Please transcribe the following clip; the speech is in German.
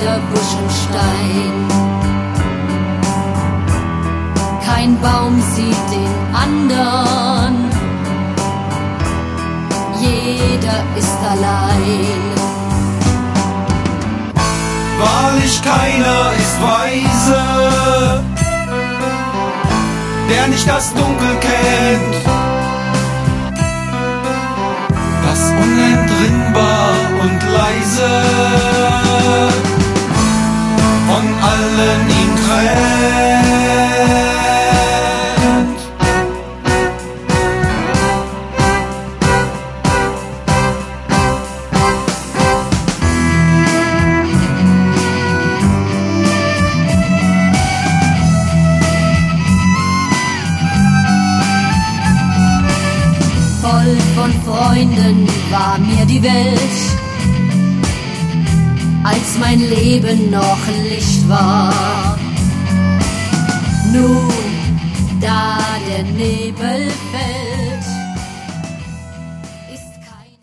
jeder Busch und Stein. Kein Baum sieht den anderen, jeder ist allein. Wahrlich keiner ist weise, der nicht das Dunkel kennt, das unentrinnbar und leise von allen ihn trennt. Voll von Freunden war mir die Welt, als mein Leben noch Licht war. Nun, da der Nebel fällt,